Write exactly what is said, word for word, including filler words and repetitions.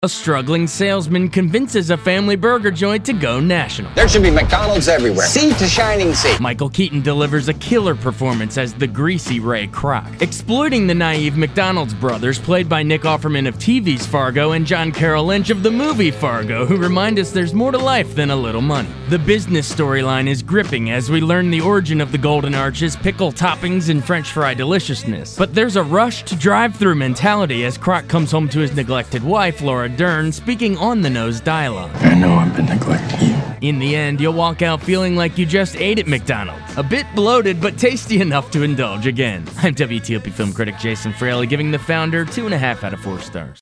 A struggling salesman convinces a family burger joint to go national. There should be McDonald's everywhere. Sea to shining sea. Michael Keaton delivers a killer performance as the greasy Ray Kroc, exploiting the naive McDonald's brothers played by Nick Offerman of T V's Fargo and John Carroll Lynch of the movie Fargo, who remind us there's more to life than a little money. The business storyline is gripping as we learn the origin of the Golden Arches, pickle toppings, and French fry deliciousness. But there's a rushed drive-through mentality as Kroc comes home to his neglected wife, Laura Dern, speaking on-the-nose dialogue. I know I've been neglecting you. In the end, you'll walk out feeling like you just ate at McDonald's. A bit bloated, but tasty enough to indulge again. I'm W T O P film critic Jason Fraley, giving The Founder two and a half out of four stars.